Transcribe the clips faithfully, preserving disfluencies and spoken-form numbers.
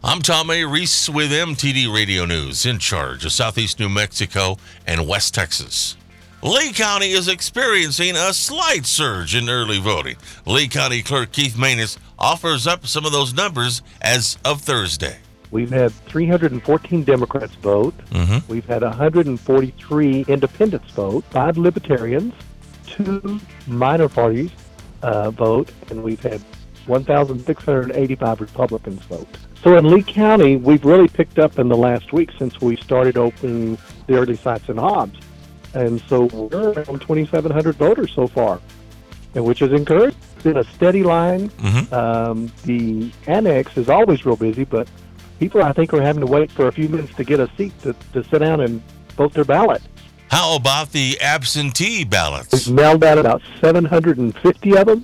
I'm Tom A. Reese with M T D Radio News, in charge of Southeast New Mexico and West Texas. Lee County is experiencing a slight surge in early voting. Lee County Clerk Keith Maness offers up some of those numbers as of Thursday. We've had three hundred fourteen Democrats vote. Mm-hmm. We've had one hundred forty-three independents vote, five libertarians, two minor parties uh, vote, and we've had one thousand six hundred eighty-five Republicans vote. So in Lee County, we've really picked up in the last week since we started opening the early sites in Hobbs. And so we're around twenty-seven hundred voters so far, and which is encouraging. It's been a steady line. Mm-hmm. Um, the annex is always real busy, but people, I think, are having to wait for a few minutes to get a seat to, to sit down and vote their ballot. How about the absentee ballots? We've mailed out about seven hundred fifty of them,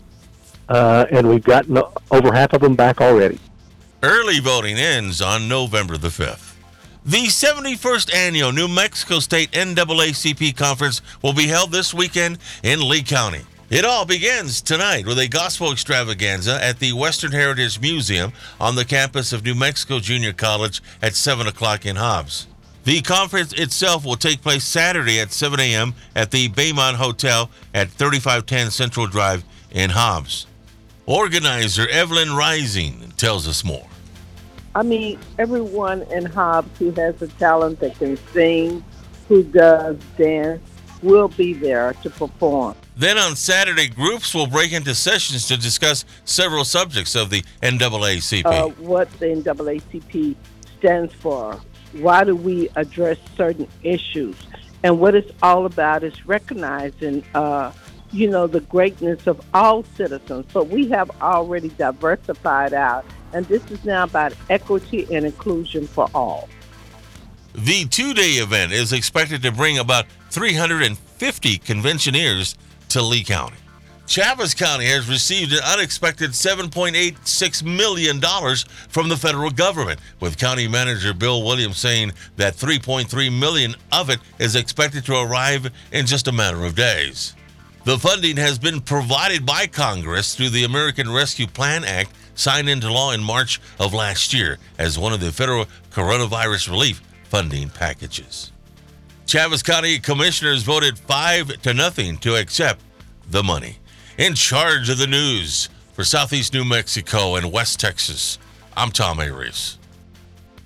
uh, and we've gotten over half of them back already. Early voting ends on November the fifth. The seventy-first Annual New Mexico State N double A C P Conference will be held this weekend in Lee County. It all begins tonight with a gospel extravaganza at the Western Heritage Museum on the campus of New Mexico Junior College at seven o'clock in Hobbs. The conference itself will take place Saturday at seven a.m. at the Baymont Hotel at thirty-five ten Central Drive in Hobbs. Organizer Evelyn Rising tells us more. I mean, everyone in Hobbs who has a talent that can sing, who does dance, will be there to perform. Then on Saturday, groups will break into sessions to discuss several subjects of the N double A C P. Uh, what the N double A C P stands for. Why do we address certain issues? And what it's all about is recognizing, uh, you know, the greatness of all citizens. But we have already diversified out, and this is now about equity and inclusion for all. The two-day event is expected to bring about three hundred fifty conventioneers to Lee County. Chaves County has received an unexpected seven point eight six million dollars from the federal government, with County Manager Bill Williams saying that three point three million dollars of it is expected to arrive in just a matter of days. The funding has been provided by Congress through the American Rescue Plan Act, signed into law in March of last year as one of the federal coronavirus relief funding packages. Chaves County commissioners voted five to nothing to accept the money. In charge of the news for Southeast New Mexico and West Texas, I'm Tom A. Reese.